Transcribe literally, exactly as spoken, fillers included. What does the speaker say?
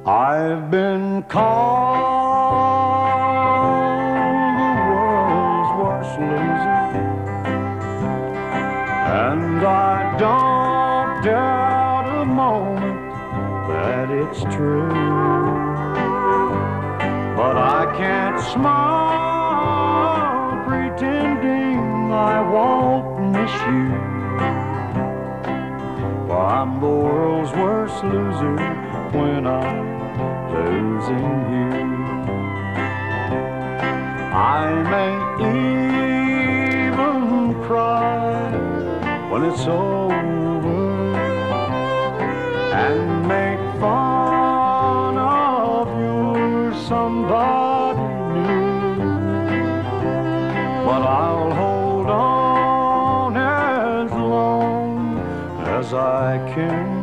I've been called the world's worst loser, and I don't doubt a moment that it's true. But I can't smile pretending I won't miss you. For I'm the world's worst loser when I'm losing you. I may even cry when it's over and make fun of your somebody new, but I'll hold on as long as I can.